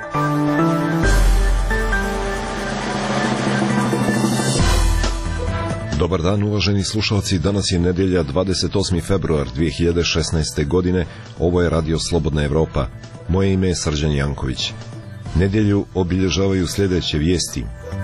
Dobar dan, uvaženi slušalci. Danas je nedjelja, 28. februar 2016. godine. Ovo je Radio Slobodna Evropa. Moje ime je Srđan Janković. Nedjelju obilježavaju sljedeće vijesti.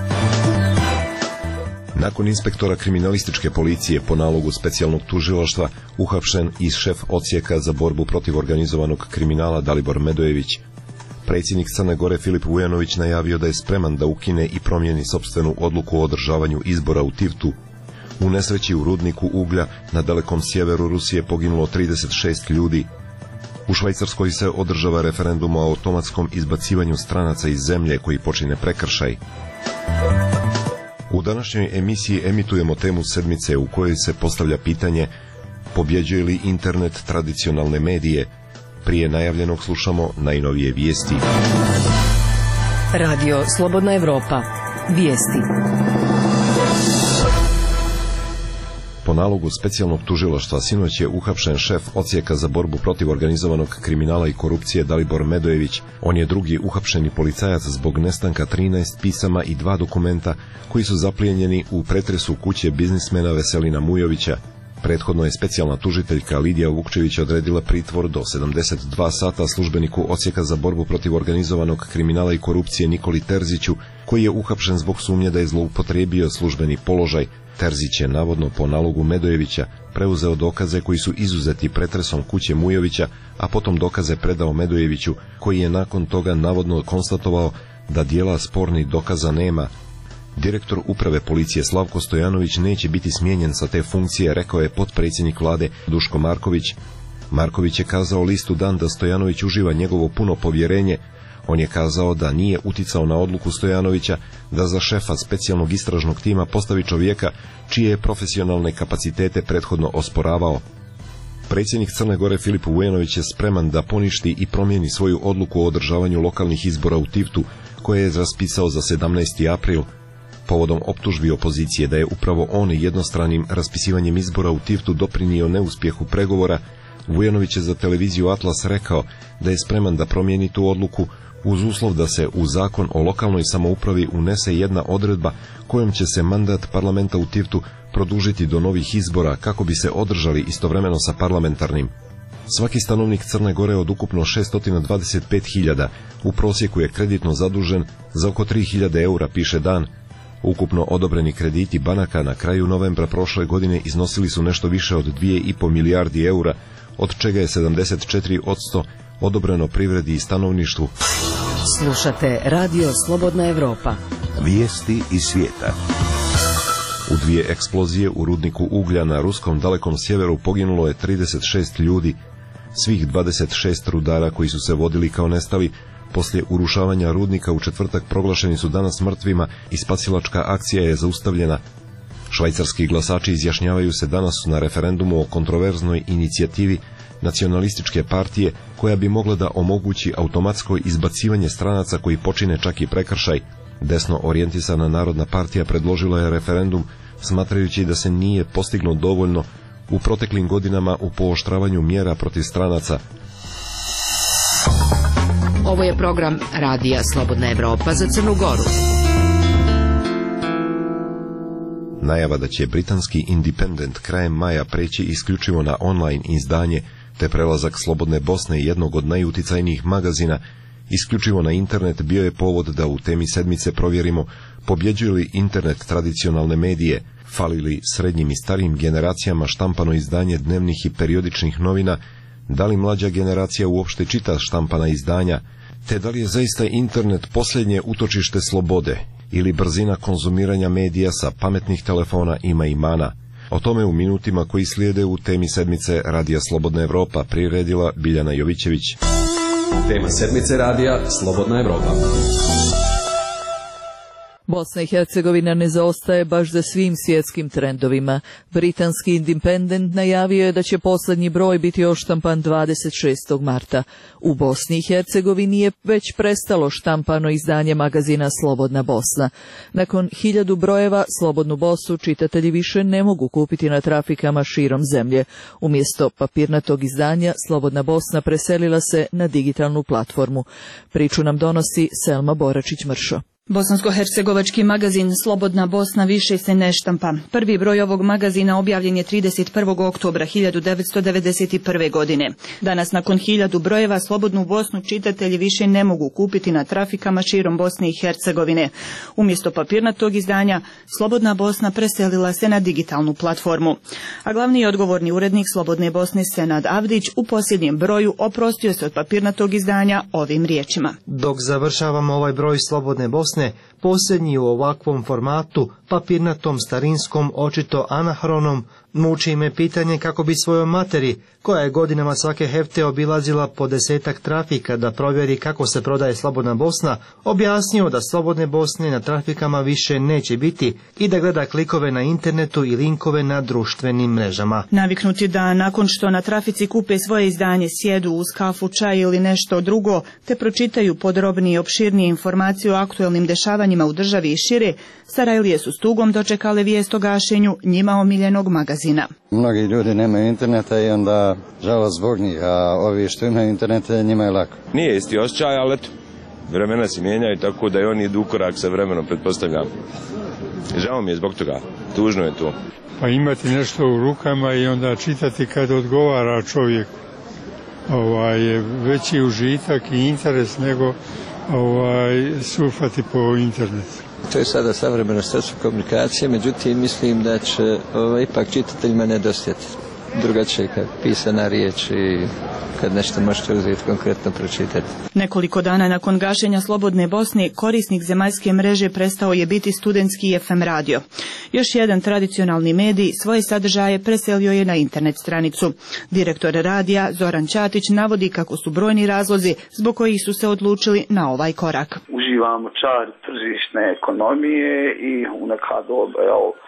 Nakon inspektora kriminalističke policije po nalogu specijalnog tužilaštva uhapšen i šef odsjeka za borbu protiv organizovanog kriminala Dalibor Medojević. Predsjednik Crne Gore Filip Vujanović najavio da je spreman da ukine i promijeni sopstvenu odluku o održavanju izbora u Tivtu. U nesreći u rudniku uglja na dalekom sjeveru Rusije poginulo 36 ljudi. U Švajcarskoj se održava referendum o automatskom izbacivanju stranaca iz zemlje koji počine prekršaj. U današnjoj emisiji emitujemo temu sedmice u kojoj se postavlja pitanje: pobjeđuje li internet tradicionalne medije? Prije najavljenog slušamo najnovije vijesti. Radio Slobodna Evropa. Vijesti. Po nalogu specijalnog tužilaštva sinoć je uhapšen šef odsjeka za borbu protiv organizovanog kriminala i korupcije Dalibor Medojević. On je drugi uhapšeni policajac zbog nestanka 13 pisama i 2 dokumenta koji su zaplijenjeni u pretresu kuće biznismena Veselina Mujovića. Prethodno je specijalna tužiteljka Lidija Vukčević odredila pritvor do 72 sata službeniku odsjeka za borbu protiv organizovanog kriminala i korupcije Nikoli Terziću, koji je uhapšen zbog sumnje da je zloupotrijebio službeni položaj. Terzić je navodno po nalogu Medojevića preuzeo dokaze koji su izuzeti pretresom kuće Mujovića, a potom dokaze predao Medojeviću, koji je nakon toga navodno konstatovao da dijela spornih dokaza nema. Direktor uprave policije Slavko Stojanović neće biti smijenjen sa te funkcije, rekao je potpredsjednik vlade Duško Marković. Marković je kazao listu Dan da Stojanović uživa njegovo puno povjerenje. On je kazao da nije uticao na odluku Stojanovića da za šefa specijalnog istražnog tima postavi čovjeka čije je profesionalne kapacitete prethodno osporavao. Predsjednik Crne Gore Filip Vujanović je spreman da poništi i promijeni svoju odluku o održavanju lokalnih izbora u Tivtu, koje je raspisao za 17. april. Povodom optužbi opozicije da je upravo on jednostranim raspisivanjem izbora u Tivtu doprinio neuspjehu pregovora, Vujanović je za televiziju Atlas rekao da je spreman da promijeni tu odluku uz uslov da se u zakon o lokalnoj samoupravi unese jedna odredba kojom će se mandat parlamenta u Tivtu produžiti do novih izbora kako bi se održali istovremeno sa parlamentarnim. Svaki stanovnik Crne Gore od ukupno 625.000 u prosjeku je kreditno zadužen za oko 3.000 eura, piše Dan. Ukupno odobreni krediti banaka na kraju novembra prošle godine iznosili su nešto više od 2,5 milijardi eura, od čega je 74% odobreno privredi i stanovništvu. Slušate Radio Slobodna Evropa. Vijesti iz svijeta. U 2 eksplozije u rudniku uglja na ruskom dalekom sjeveru poginulo je 36 ljudi. Svih 26 rudara koji su se vodili kao nestali poslije urušavanja rudnika u četvrtak proglašeni su danas mrtvima i spasilačka akcija je zaustavljena. Švajcarski glasači izjašnjavaju se danas na referendumu o kontroverznoj inicijativi nacionalističke partije koja bi mogla da omogući automatsko izbacivanje stranaca koji počine čak i prekršaj. Desno orijentisana Narodna partija predložila je referendum smatrajući da se nije postiglo dovoljno u proteklim godinama u pooštravanju mjera protiv stranaca. Ovo je program Radija Slobodna Evropa za Crnu Goru. Najava da će britanski Independent krajem maja preći isključivo na online izdanje, te prelazak Slobodne Bosne, jednog od najuticajnijih magazina, isključivo na internet, bio je povod da u temi sedmice provjerimo pobjeđuje li internet tradicionalne medije, fali li srednjim i starijim generacijama štampano izdanje dnevnih i periodičnih novina, da li mlađa generacija uopšte čita štampana izdanja, te da li je zaista internet posljednje utočište slobode ili brzina konzumiranja medija sa pametnih telefona ima i mana. O tome u minutima koji slijede u temi sedmice Radija Slobodna Evropa priredila Biljana Jovićević. Tema sedmice Radija Slobodna Evropa. Bosna i Hercegovina ne zaostaje baš za svim svjetskim trendovima. Britanski Independent najavio je da će posljednji broj biti oštampan 26. marta. U Bosni i Hercegovini je već prestalo štampano izdanje magazina Slobodna Bosna. Nakon 1000 brojeva Slobodnu Bosnu čitatelji više ne mogu kupiti na trafikama širom zemlje. Umjesto papirnatog izdanja Slobodna Bosna preselila se na digitalnu platformu. Priču nam donosi Selma Boračić-Mršo. Bosansko-hercegovački magazin Slobodna Bosna više se ne štampa. Prvi broj ovog magazina objavljen je 31. oktobra 1991. godine. Danas nakon 1000 brojeva Slobodnu Bosnu čitatelji više ne mogu kupiti na trafikama širom Bosne i Hercegovine. Umjesto papirnatog izdanja Slobodna Bosna preselila se na digitalnu platformu. A glavni i odgovorni urednik Slobodne Bosne Senad Avdić u posljednjem broju oprostio se od papirnatog izdanja ovim riječima. Dok završavamo ovaj broj Slobodne Bosne, posljednji u ovakvom formatu, papirnatom, starinskom, očito anahronom, muči me pitanje kako bi svojoj materi, koja je godinama svake hefte obilazila po 10-ak trafika da provjeri kako se prodaje Slobodna Bosna, objasnio da Slobodne Bosne na trafikama više neće biti i da gleda klikove na internetu i linkove na društvenim mrežama. Naviknuti da nakon što na trafici kupe svoje izdanje sjedu uz kafu, čaj ili nešto drugo, te pročitaju podrobnije i opširnije informacije o aktuelnim dešavanjima u državi i šire, Sarajlije su s tugom dočekale vijest o gašenju njima omiljenog magazina. Mnogi ljudi nemaju interneta i onda žalost zbog njih, a ovi što imaju interneta njima je lako. Nije isti osjećaj, ali eto, vremena se mijenjaju tako da i oni idu u korak sa vremenom, pretpostavljam. Žao mi je zbog toga, tužno je to. Pa imati nešto u rukama i onda čitati kad odgovara čovjeku. Je veći užitak i interes nego surfati po internetu. To je sada savremeno sredstvo komunikacije, međutim mislim da će ipak čitateljima nedostajati drugačije kad pisana riječ i kad nešto možete uzeti konkretno pročitati. Nekoliko dana nakon gašenja Slobodne Bosne, korisnik zemaljske mreže prestao je biti studentski FM radio. Još jedan tradicionalni medij svoje sadržaje preselio je na internet stranicu. Direktor radija Zoran Ćatić navodi kako su brojni razlozi zbog kojih su se odlučili na ovaj korak. Uživamo čar tržišne ekonomije i u neka doba,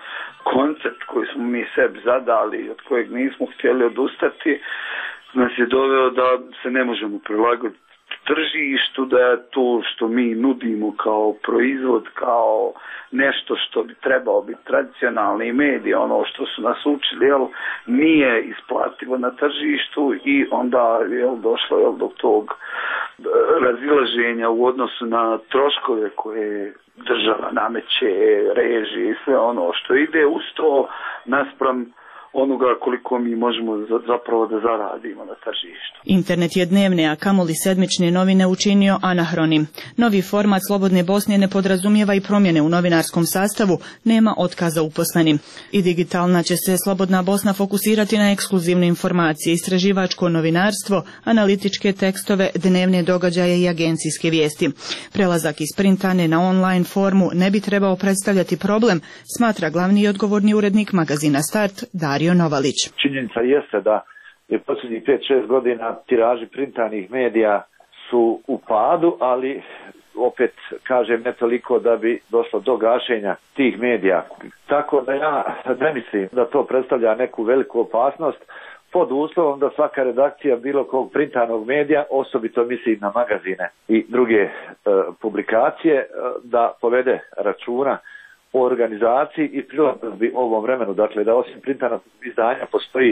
koncept koji smo mi sebi zadali, od kojeg nismo htjeli odustati, nas je doveo da se ne možemo prilagoditi tržištu, da je to što mi nudimo kao proizvod, kao nešto što bi trebao biti tradicionalni medij, ono što su nas učili, nije isplativo na tržištu i onda došlo do tog razilaženja u odnosu na troškove koje država nameće, režije i sve ono što ide uz to naspram onoga koliko mi možemo zapravo da zaradimo na tržištu. Internet je dnevne, a kamoli sedmične novine učinio anahronim. Novi format Slobodne Bosne ne podrazumijeva i promjene u novinarskom sastavu, nema otkaza uposlenim. I digitalna će se Slobodna Bosna fokusirati na ekskluzivne informacije, istraživačko novinarstvo, analitičke tekstove, dnevne događaje i agencijske vijesti. Prelazak iz printane na online formu ne bi trebao predstavljati problem, smatra glavni i odgovorni urednik magazina Start, Dario Novalić. Činjenica jeste da je posljednjih 5-6 godina tiraži printanih medija su u padu, ali opet kažem ne toliko da bi došlo do gašenja tih medija. Tako da ja ne mislim da to predstavlja neku veliku opasnost pod uslovom da svaka redakcija bilo kog printanog medija, osobito mislim na magazine i druge publikacije, da povede računa o organizaciji i prilagodbi ovom vremenu. Dakle, da osim printanog izdanja postoji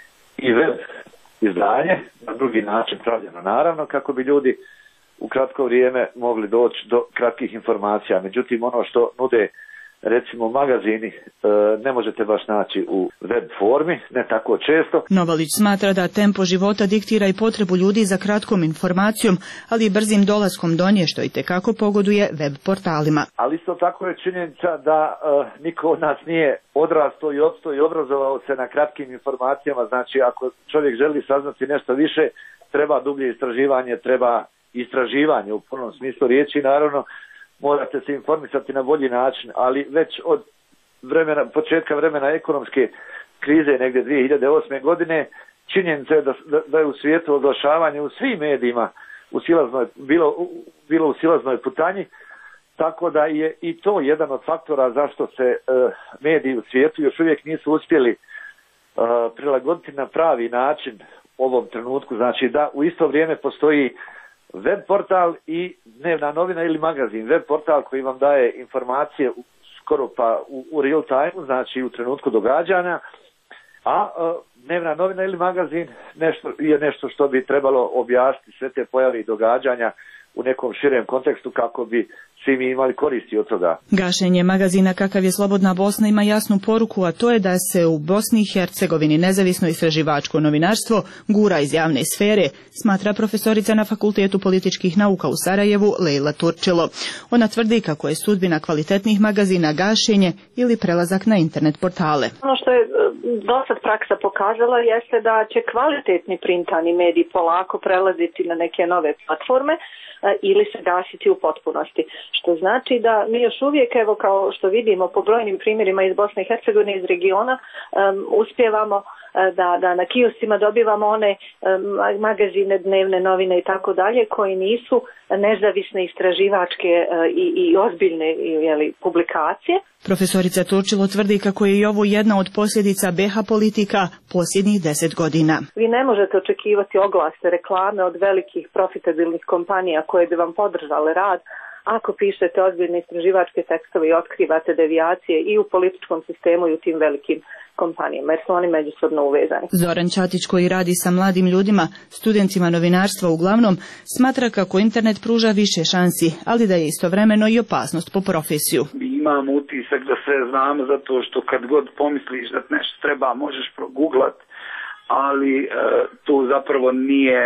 i web izdanje, na drugi način pravljeno naravno, kako bi ljudi u kratko vrijeme mogli doći do kratkih informacija. Međutim, ono što nude recimo magazini ne možete baš naći u web formi, ne tako često. Novalić smatra da tempo života diktira i potrebu ljudi za kratkom informacijom, ali i brzim dolaskom do nje, što itekako pogoduje web portalima. Ali isto tako je činjenica da niko od nas nije odrastao i opstao i obrazovao se na kratkim informacijama. Znači, ako čovjek želi saznati nešto više, treba dublje istraživanje, treba istraživanje u punom smislu riječi, naravno. Morate se informisati na bolji način, ali već od početka vremena ekonomske krize, negdje 2008. godine, činjenica je da je u svijetu oglašavanje u svim medijima bilo u silaznoj putanji, tako da je i to jedan od faktora zašto se mediji u svijetu još uvijek nisu uspjeli prilagoditi na pravi način ovom trenutku. Znači da u isto vrijeme postoji web portal i dnevna novina ili magazin. Web portal koji vam daje informacije skoro pa u real time, znači u trenutku događanja, a dnevna novina ili magazin je nešto što bi trebalo objasniti sve te pojave i događanja u nekom širem kontekstu kako bi svi mi imali koristi od toga. Gašenje magazina kakav je Slobodna Bosna ima jasnu poruku, a to je da se u Bosni i Hercegovini nezavisno istraživačko novinarstvo gura iz javne sfere, smatra profesorica na Fakultetu političkih nauka u Sarajevu Lejla Turčilo. Ona tvrdi kako je sudbina kvalitetnih magazina gašenje ili prelazak na internet portale. Ono što je dosad praksa pokazala jeste da će kvalitetni printani mediji polako prelaziti na neke nove platforme ili se gasiti u potpunosti. Što znači da mi još uvijek, evo kao što vidimo po brojnim primjerima iz Bosne i Hercegovine, iz regiona, uspijevamo da na kioscima dobivamo one magazine, dnevne novine i tako dalje koji nisu nezavisne istraživačke i ozbiljne publikacije. Profesorica Turčilo tvrdi kako je i ovo jedna od posljedica BiH politika posljednjih 10 godina. Vi ne možete očekivati oglase, reklame od velikih profitabilnih kompanija koje bi vam podržale rad ako pišete ozbiljne istraživačke tekstove i otkrivate devijacije i u političkom sistemu i u tim velikim kompanijama, jer su oni međusobno uvezani. Zoran Čatić, koji radi sa mladim ljudima, studentima novinarstva uglavnom, smatra kako internet pruža više šansi, ali da je istovremeno i opasnost po profesiju. Imamo utisak da sve znamo zato što kad god pomisliš da nešto treba možeš proguglat, ali to zapravo nije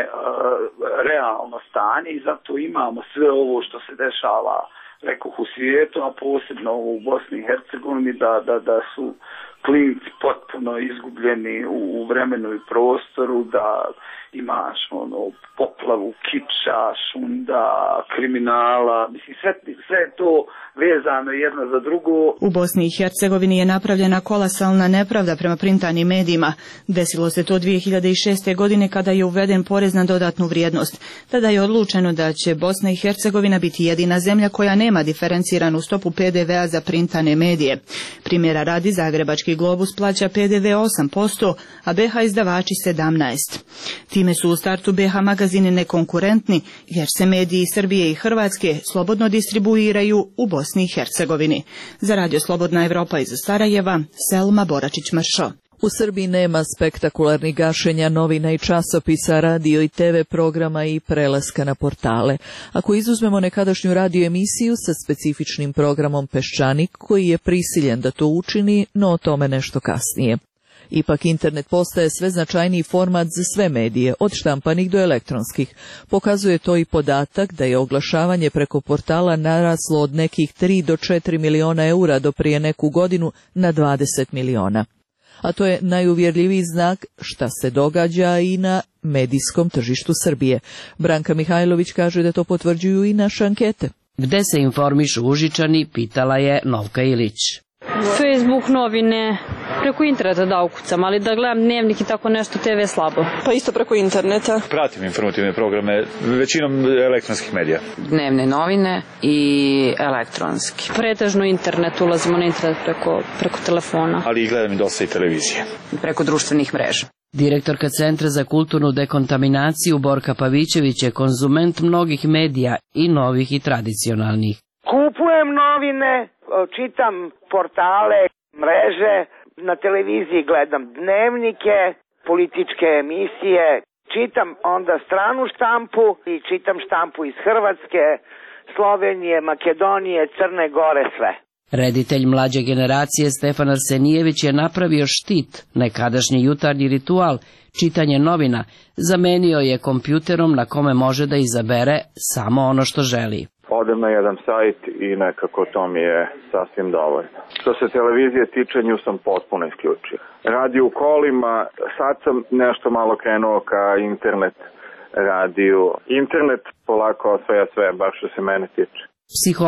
realno stanje i zato imamo sve ovo što se dešava rekoh u svijetu, a posebno u Bosni i Hercegovini, da su klinci potpuno izgubljeni u vremenu i prostoru, da imaš poplavu kiča, šunda, kriminala, mislim sve je to vezano jedno za drugo. U Bosni i Hercegovini je napravljena kolosalna nepravda prema printanim medijima. Desilo se to 2006. godine kada je uveden porez na dodatnu vrijednost. Tada je odlučeno da će Bosna i Hercegovina biti jedina zemlja koja nema diferenciranu stopu PDV-a za printane medije. Primjera radi, Zagrebački Globus plaća PDV 8%, a BiH izdavači 17%. Time su u startu BiH magazini nekonkurentni, jer se mediji Srbije i Hrvatske slobodno distribuiraju u Bosni i Hercegovini. Za Radio Slobodna Evropa iz Sarajeva, Selma Boračić-Mršo. U Srbiji nema spektakularnih gašenja novina i časopisa, radio i TV programa i prelaska na portale. Ako izuzmemo nekadašnju radio emisiju sa specifičnim programom Peščanik, koji je prisiljen da to učini, no o tome nešto kasnije. Ipak internet postaje sve značajniji format za sve medije, od štampanih do elektronskih. Pokazuje to i podatak da je oglašavanje preko portala naraslo od nekih 3 do 4 miliona eura do prije neku godinu na 20 miliona. A to je najuvjerljiviji znak šta se događa i na medijskom tržištu Srbije. Branka Mihajlović kaže da to potvrđuju i naše ankete. Gde se informišu Užičani, pitala je Novka Ilić. Facebook, novine, preko interneta da ukucam, ali da gledam dnevnik i tako nešto, TV slabo. Pa isto preko interneta. Pratim informativne programe, većinom elektronskih medija. Dnevne novine i elektronski. Pretežno internet, ulazimo na internet preko telefona. Ali i gledam dosta i televizije. Preko društvenih mreža. Direktorka Centra za kulturnu dekontaminaciju Borka Pavićević je konzument mnogih medija i novih i tradicionalnih. Kupujem novine, čitam portale, mreže, na televiziji gledam dnevnike, političke emisije, čitam onda stranu štampu i čitam štampu iz Hrvatske, Slovenije, Makedonije, Crne Gore, sve. Reditelj mlađe generacije Stefan Arsenijević je napravio štit, nekadašnji jutarnji ritual, čitanje novina, zamenio je kompjuterom na kome može da izabere samo ono što želi. Odem na jedan sajt i nekako to mi je sasvim dovoljno. Što se televizije tiče, nju sam potpuno isključio. Radio u kolima, sad sam nešto malo krenuo ka internet radiju. Internet polako osvaja sve, baš što se mene tiče.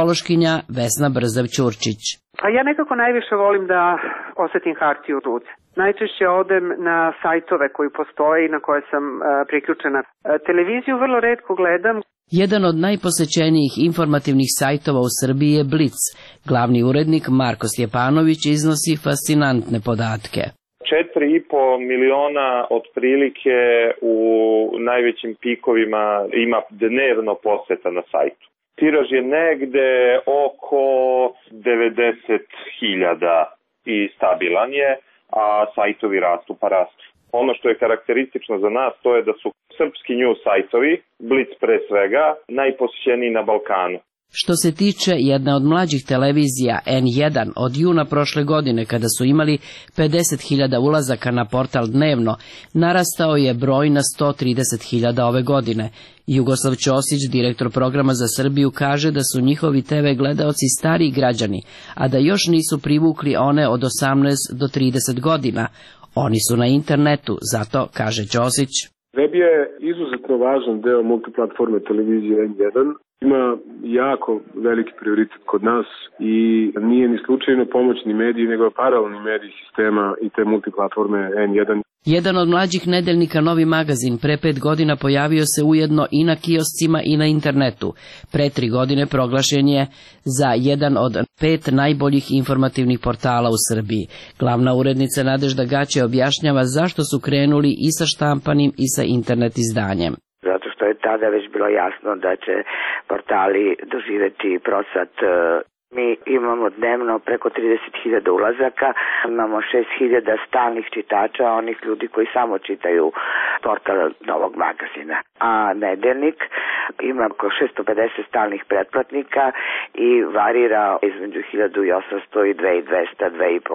Psihološkinja Vesna Brzav-Ćurčić. Pa ja nekako najviše volim da osjetim hartiju u ruci. Najčešće odem na sajtove koji postoje i na koje sam priključena. Televiziju vrlo retko gledam. Jedan od najposećenijih informativnih sajtova u Srbiji je Blic. Glavni urednik Marko Stjepanović iznosi fascinantne podatke. 4,5 miliona otprilike u najvećim pikovima ima dnevno poseta na sajtu. Tiraž je negde oko 90.000 i stabilan je, a sajtovi rastu pa rastu. Ono što je karakteristično za nas to je da su srpski news sajtovi, Blic pre svega, najposjećeniji na Balkanu. Što se tiče jedne od mlađih televizija N1 od juna prošle godine kada su imali 50.000 ulazaka na portal dnevno, narastao je broj na 130.000 ove godine. Jugoslav Ćosić, direktor programa za Srbiju, kaže da su njihovi TV gledaoci stariji građani, a da još nisu privukli one od 18 do 30 godina. Oni su na internetu, zato, kaže Ćosić. Web je izuzetno važan deo multiplatforme televizije N1. Ima jako veliki prioritet kod nas i nije ni slučajno pomoćni mediji, nego paralelni mediji sistema i te multiplatforme N1. Jedan od mlađih nedeljnika Novi magazin pre 5 godina pojavio se ujedno i na kioscima i na internetu. Pre 3 godine proglašen je za jedan od 5 najboljih informativnih portala u Srbiji. Glavna urednica Nadežda Gaće objašnjava zašto su krenuli i sa štampanim i sa internet izdanjem. Zato što je tada već bilo jasno da će portali doživeti procvat. Mi imamo dnevno preko 30.000 ulazaka, imamo 6.000 stalnih čitača, onih ljudi koji samo čitaju portal Novog magazina. A nedeljnik ima oko 650 stalnih pretplatnika i varira između 1.800 i 2.200,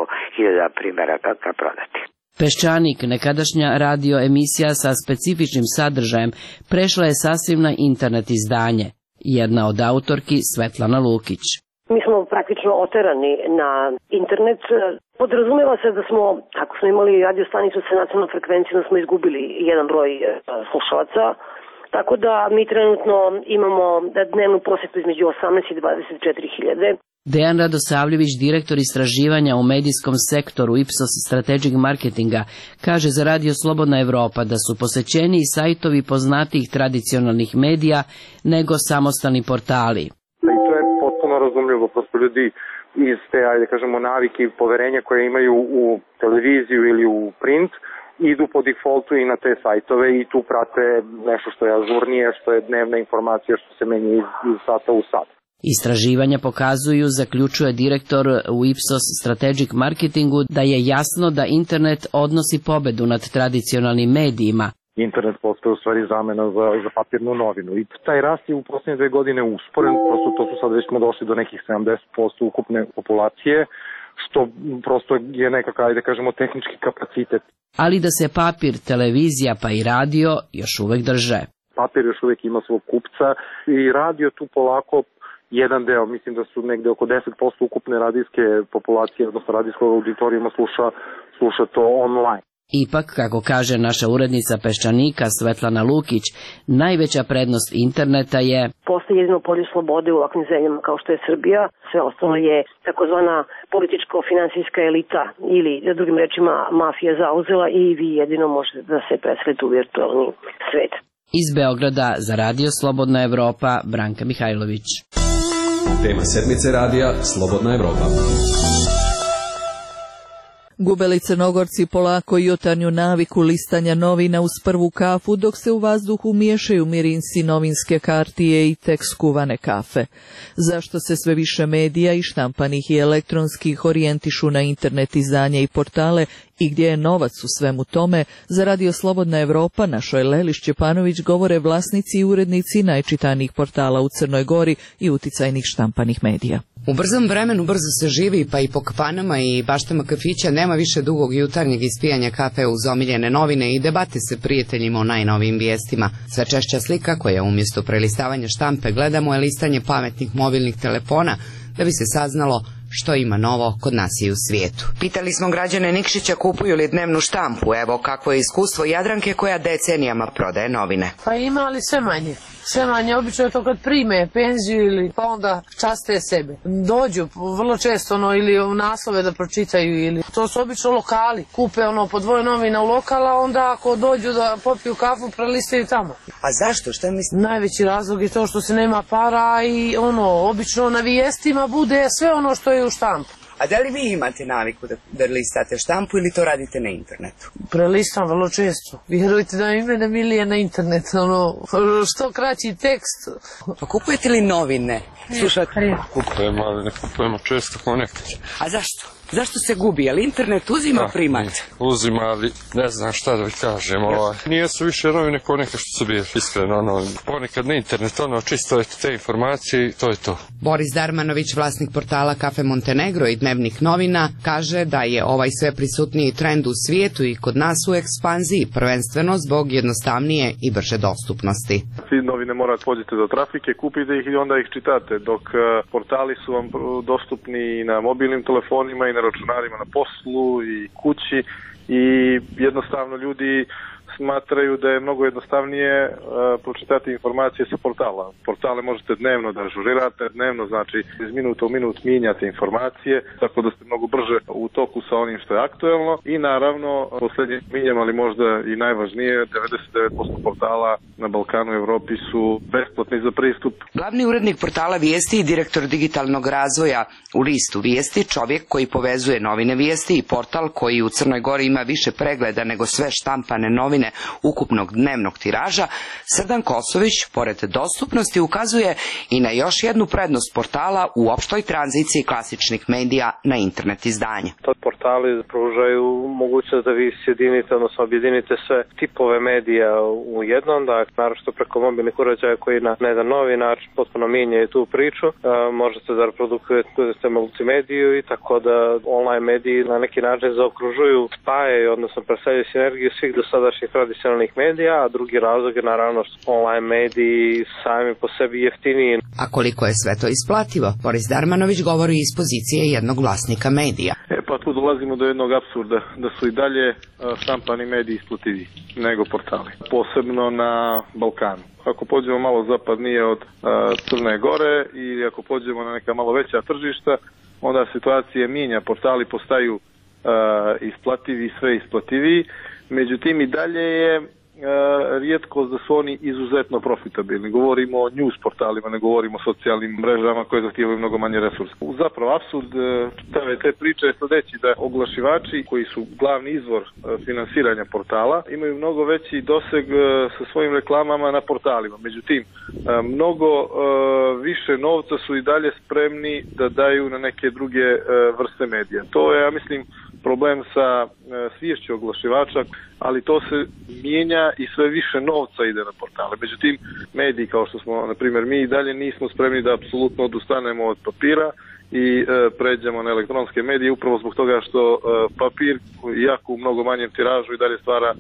2.500 primeraka prodati. Peščanik, nekadašnja radio emisija sa specifičnim sadržajem, prešla je sasvim na internet izdanje. Jedna od autorki Svetlana Lukić. Mi smo praktično oterani na internet. Podrazumeva se da smo, ako smo imali radio stanicu sa nacionalnom frekvencijom, smo izgubili jedan broj slušalaca. Tako da mi trenutno imamo dnevnu posetu između 18 i 24.000. Dejan Radosavljević, direktor istraživanja u medijskom sektoru Ipsos Strategic Marketinga, kaže za Radio Slobodna Evropa da su posećeniji sajtovi poznatijih tradicionalnih medija nego samostalni portali. I to je potpuno razumljivo, prosto ljudi iz te, ajde kažemo, navike i poverenja koje imaju u televiziju ili u print, idu po defaultu i na te sajtove i tu prate nešto što je ažurnije, što je dnevna informacija, što se menja iz sata u sat. Istraživanja pokazuju, zaključuje direktor u Ipsos Strategic Marketingu, da je jasno da internet odnosi pobedu nad tradicionalnim medijima. Internet postaje u stvari zamena za papirnu novinu i taj rast je u posljednje 2 godine usporen, prosto to su sad već smo došli do nekih 70% ukupne populacije, što prosto je nekakav, ajde kažemo, tehnički kapacitet. Ali da se papir, televizija pa i radio još uvek drže. Papir još uvek ima svog kupca i radio tu polako jedan deo, mislim da su negde oko 10% ukupne radijske populacije, odnosno radijskog auditorijuma sluša to online. Ipak, kako kaže naša urednica Peščanika Svetlana Lukić, najveća prednost interneta je... Postoji jedino polje slobode u ovakvim zemljama kao što je Srbija, sve ostalo je takozvana političko-finansijska elita ili, drugim rečima, mafija zauzela i vi jedino možete da se preselite u virtualni svet. Iz Beograda za Radio Slobodna Evropa, Branka Mihajlović. Tema sedmice radija Slobodna Evropa. Gubeli Crnogorci polako jutarnju naviku listanja novina uz prvu kafu, dok se u vazduhu miješaju mirinsi novinske kartije i tek skuvane kafe. Zašto se sve više medija i štampanih i elektronskih orijentišu na internet izdanje i portale i gdje je novac u svemu tome, za Radio Slobodna Evropa našoj Leli Šćepanović govore vlasnici i urednici najčitanijih portala u Crnoj Gori i uticajnih štampanih medija. U brzom vremenu brzo se živi, pa i po kafanama i baštama kafića nema više dugog jutarnjeg ispijanja kafe uz omiljene novine i debate sa prijateljima o najnovijim vijestima. Sve češća slika koja umjesto prelistavanja štampe gledamo je listanje pametnih mobilnih telefona da bi se saznalo što ima novo kod nas i u svijetu. Pitali smo građane Nikšića kupuju li dnevnu štampu, evo kakvo je iskustvo Jadranke koja decenijama prodaje novine. Pa ima, ali sve manje. Sve manje, obično je to kad prime penziju ili pa onda časte sebe. Dođu vrlo često ili u naslove da pročitaju ili to su obično lokali. Kupe po 2 novina u lokala, onda ako dođu da popiju kafu prelistaju tamo. A zašto? Šta mislim? Najveći razlog je to što se nema para i obično na vijestima bude sve ono što je u štampu. A da li vi imate naviku da listate štampu ili to radite na internetu? Prelistam vrlo često. Vjerujte da mi mene milije na internet, što kraći tekst. Pa kupujete li novine? Slušate? Kupujemo, ali ne kupujemo često ponekad. A zašto? Zašto se gubi? Je li internet uzima primat? Uzima, ali ne znam šta da vi kažem. Nije su više novine ko neka što su bile, iskreno. Ponekad na internet, čisto te informacije i to je to. Boris Darmanović, vlasnik portala Kafe Montenegro i dnevnih novina, kaže da je ovaj sve prisutniji trend u svijetu i kod nas u ekspanziji, prvenstveno zbog jednostavnije i brže dostupnosti. Svi novine morate pođete do trafike, kupite ih i onda ih čitate, dok portali su vam dostupni i na mobilnim telefonima i na računarima na poslu i kući i jednostavno ljudi smatraju da je mnogo jednostavnije pročitati informacije sa portala. Portale možete dnevno da ažurirate, dnevno znači iz minuta u minut mijenjate informacije, tako da ste mnogo brže u toku sa onim što je aktuelno i naravno posljednje minjem, ali možda i najvažnije, 99% portala na Balkanu i Evropi su besplatni za pristup. Glavni urednik portala Vijesti i direktor digitalnog razvoja u listu Vijesti, čovjek koji povezuje novine Vijesti i portal koji u Crnoj Gori ima više pregleda nego sve štampane novine ukupnog dnevnog tiraža, Srdan Kosović, pored dostupnosti, ukazuje i na još jednu prednost portala u opštoj tranziciji klasičnih medija na internet izdanje. Portali pružaju mogućnost da vi sjedinite, odnosno objedinite sve tipove medija u jednom, dakle, naročito preko mobilnih uređaja koji na jedan novi način potpuno mijenjaju tu priču. Možete da reprodukujete multimediju i tako da online mediji na neki način zaokružuju, spajaju, odnosno predstavljaju sinergiju svih dosadašnjih tradicionalnih medija, a drugi razlog je naravno što online mediji sami po sebi jeftiniji. A koliko je sve to isplativo? Boris Darmanović govori iz pozicije jednog vlasnika medija. Pa tu dolazimo do jednog apsurda, da su i dalje štampani mediji isplativiji nego portali, posebno na Balkanu. Ako pođemo malo zapadnije od Crne Gore i ako pođemo na neka malo veća tržišta, onda situacije mijenja, portali postaju isplativi, sve isplativiji. Međutim, i dalje je rijetkost da su oni izuzetno profitabilni. Govorimo o news portalima, ne govorimo o socijalnim mrežama koje zahtijevaju mnogo manje resursa. Zapravo, apsurd te priče je sljedeći, da oglašivači koji su glavni izvor finansiranja portala imaju mnogo veći doseg sa svojim reklamama na portalima. Međutim, mnogo više novca su i dalje spremni da daju na neke druge vrste medija. To je, ja mislim, problem sa sviješću oglašivača, ali to se mijenja i sve više novca ide na portale. Međutim, mediji kao što smo, na primjer, mi i dalje nismo spremni da apsolutno odustanemo od papira i pređemo na elektronske medije upravo zbog toga što papir, iako u mnogo manjem tiražu, i dalje stvara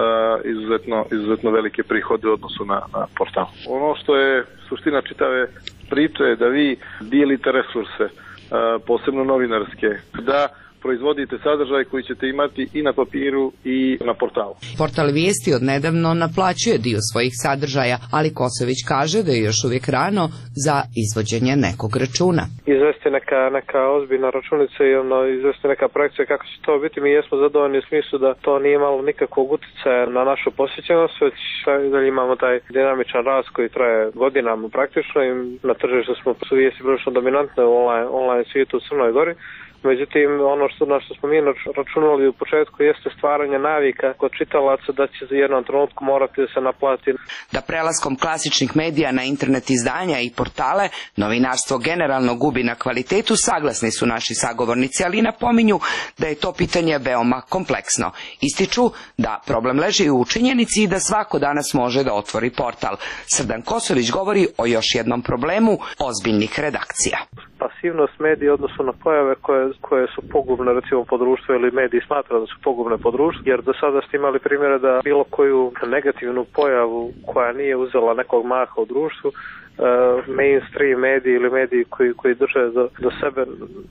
izuzetno velike prihode u odnosu na portal. Ono što je suština čitave priče je da vi dijelite resurse, posebno novinarske, da proizvodite sadržaj koji ćete imati i na papiru i na portalu. Portal Vijesti odnedavno naplaćuje dio svojih sadržaja, ali Kosović kaže da je još uvijek rano za izvođenje nekog računa. Izvesti neka ozbiljna računica i izvesti neka projekcija kako će to biti. Mi jesmo zadovoljni u smislu da to nije imalo nikakvog utjecaja na našu posjećenost, već da imamo taj dinamičan rast koji traje godinama praktično i na tržištu smo su Vijesti prilično dominantne u online svijetu u Crnoj Gori. Međutim, ono na što smo mi računali u početku jeste stvaranje navika kod čitalaca da će za jednom trenutku morati da se naplati. Da prelaskom klasičnih medija na internet izdanja i portale, novinarstvo generalno gubi na kvalitetu, saglasni su naši sagovornici, ali napominju da je to pitanje veoma kompleksno. Ističu da problem leži u činjenici da svako danas može da otvori portal. Srdan Kosović govori o još jednom problemu ozbiljnih redakcija. pasivnost medija u odnosu na pojave koje su pogubne recimo po društvu ili mediji smatraju da su pogubne po društvu, jer do sada ste imali primjere da bilo koju negativnu pojavu koja nije uzela nekog maha u društvu, mainstream mediji ili mediji koji drže do sebe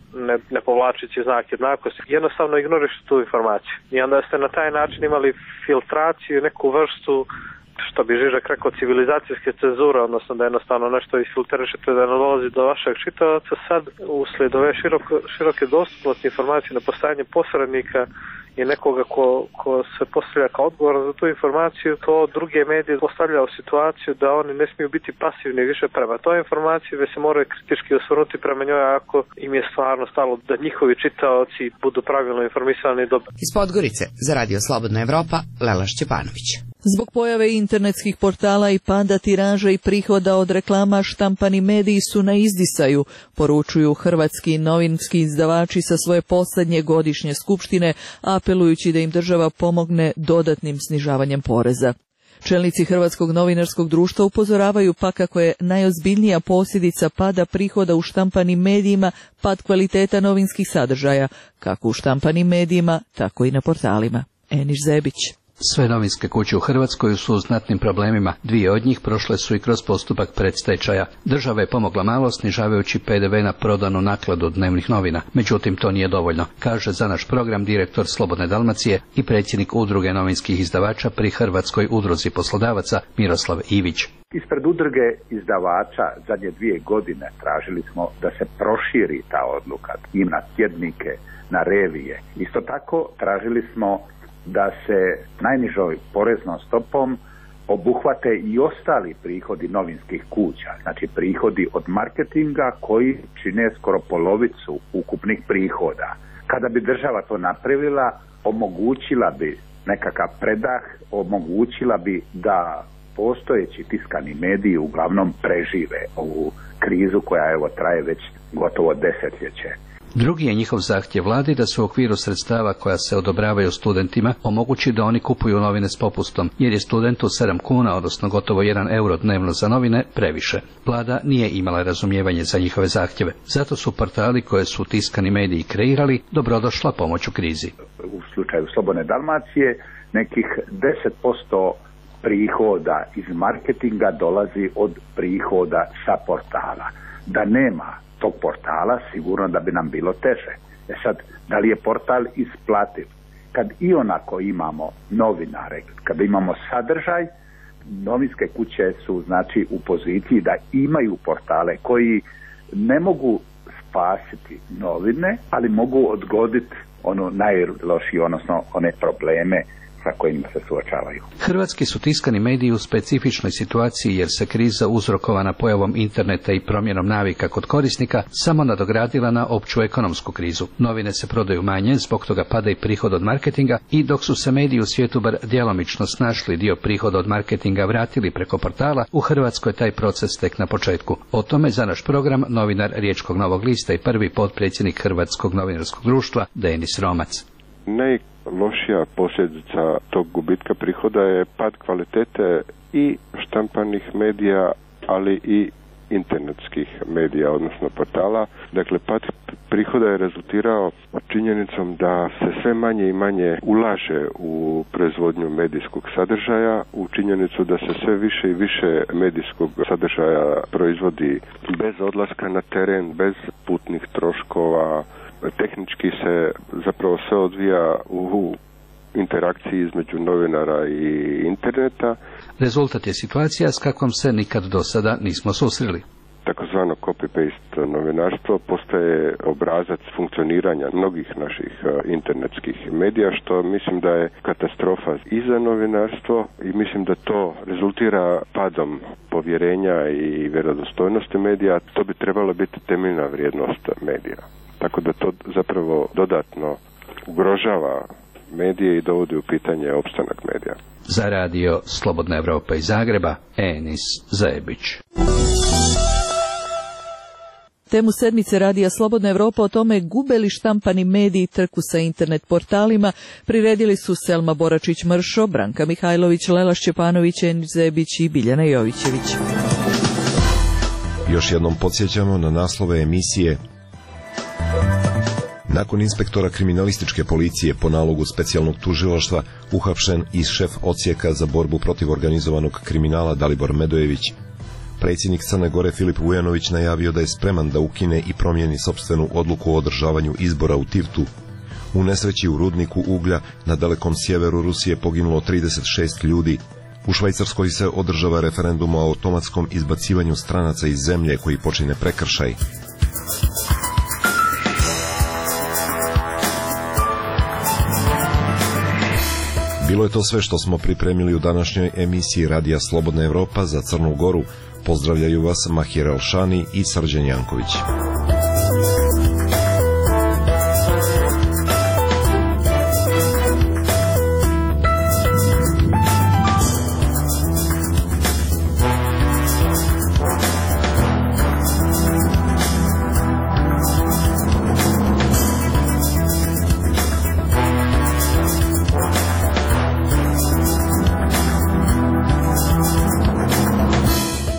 ne povlačeći znak jednakosti, jednostavno ignorišu tu informaciju. I onda ste na taj način imali filtraciju, neku vrstu, što bi Žižek rekao, civilizacijske cenzure, odnosno da jednostavno nešto isfiltrišete da ne dolazi do vašeg čitalaca. Sad, uslijed ove široke dostupnosti informacije na postojanje posrednika i nekoga ko se postavlja kao odgovoran za tu informaciju, to druge medije postavlja u situaciju da oni ne smiju biti pasivni više prema toj informaciji, već se moraju kritički osvrnuti prema njoj ako im je stvarno stalo da njihovi čitaoci budu pravilno informisani i dobro. Iz Podgorice za Radio Slobodna Evropa, Lela Šćepanović. Zbog pojave internetskih portala i pada tiraža i prihoda od reklama, štampani mediji su na izdisaju, poručuju hrvatski novinski izdavači sa svoje posljednje godišnje skupštine, apelujući da im država pomogne dodatnim snižavanjem poreza. Čelnici Hrvatskog novinarskog društva upozoravaju pa kako je najozbiljnija posljedica pada prihoda u štampanim medijima pad kvaliteta novinskih sadržaja, kako u štampanim medijima, tako i na portalima. Eniš Zebić. Sve novinske kuće u Hrvatskoj su u znatnim problemima. 2 od njih prošle su i kroz postupak predstečaja. Država je pomogla malo snižavajući PDV na prodanu nakladu dnevnih novina. Međutim, to nije dovoljno, kaže za naš program direktor Slobodne Dalmacije i predsjednik Udruge novinskih izdavača pri Hrvatskoj udruzi poslodavaca Miroslav Ivić. Ispred udruge izdavača zadnje 2 godine tražili smo da se proširi ta odluka i na tjednike, na revije. Isto tako tražili smo da se najnižoj poreznom stopom obuhvate i ostali prihodi novinskih kuća, znači prihodi od marketinga koji čine skoro polovicu ukupnih prihoda. Kada bi država to napravila, omogućila bi nekakav predah, omogućila bi da postojeći tiskani mediji uglavnom prežive ovu krizu koja evo traje već gotovo desetljeće. Drugi je njihov zahtjev vladi da se u okviru sredstava koja se odobravaju studentima omogući da oni kupuju novine s popustom, jer je studentu 7 kuna, odnosno gotovo 1 euro dnevno za novine, previše. Vlada nije imala razumijevanje za njihove zahtjeve. Zato su portali koje su tiskani mediji kreirali dobrodošla pomoć u krizi. U slučaju Slobodne Dalmacije nekih 10% prihoda iz marketinga dolazi od prihoda sa portala. Da nema tog portala, sigurno da bi nam bilo teže. Sad, da li je portal isplativ? Kad i onako imamo novinare, kada imamo sadržaj, novinske kuće su znači u poziciji da imaju portale koji ne mogu spasiti novine, ali mogu odgoditi ono najlošije, odnosno one probleme sa kojima se suočavaju. Hrvatski su tiskani mediji u specifičnoj situaciji jer se kriza uzrokovana pojavom interneta i promjenom navika kod korisnika samo nadogradila na opću ekonomsku krizu. Novine se prodaju manje, zbog toga pada i prihod od marketinga i dok su se mediji u svijetu bar djelomično snašli dio prihoda od marketinga vratili preko portala, u Hrvatskoj taj proces tek na početku. O tome za naš program novinar Riječkog Novog lista i prvi potpredsjednik Hrvatskog novinarskog društva Denis Romac. Najlošija posljedica tog gubitka prihoda je pad kvalitete i štampanih medija, ali i internetskih medija, odnosno portala. Dakle, pad prihoda je rezultirao činjenicom da se sve manje i manje ulaže u proizvodnju medijskog sadržaja, u činjenicu da se sve više i više medijskog sadržaja proizvodi bez odlaska na teren, bez putnih troškova. Tehnički se zapravo sve odvija u interakciji između novinara i interneta. Rezultat je situacija s kakvom se nikad do sada nismo susreli. Takozvano copy-paste novinarstvo postaje obrazac funkcioniranja mnogih naših internetskih medija, što mislim da je katastrofa i za novinarstvo i mislim da to rezultira padom povjerenja i vjerodostojnosti medija. To bi trebalo biti temeljna vrijednost medija. Tako da to zapravo dodatno ugrožava medije i dovodi u pitanje opstanak medija. Za radio Slobodna Evropa iz Zagreba, Enis Zebić. Temu sedmice radija Slobodna Evropa o tome gube li štampani mediji trku sa internet portalima priredili su Selma Boračić-Mršo, Branka Mihajlović, Lela Šćepanović, Enis Zebić i Biljana Jovićević. Još jednom podsjećamo na naslove emisije. Nakon inspektora kriminalističke policije po nalogu specijalnog tužilaštva uhapšen i šef odsjeka za borbu protiv organizovanog kriminala Dalibor Medojević. Predsjednik Crne Gore Filip Vujanović najavio da je spreman da ukine i promijeni sopstvenu odluku o održavanju izbora u Tivtu. U nesreći u rudniku uglja na dalekom sjeveru Rusije poginulo 36 ljudi. U Švajcarskoj se održava referendum o automatskom izbacivanju stranaca iz zemlje koji počine prekršaj. Bilo je to sve što smo pripremili u današnjoj emisiji Radija Slobodna Evropa za Crnu Goru. Pozdravljaju vas Mahir Alšani i Srđan Janković.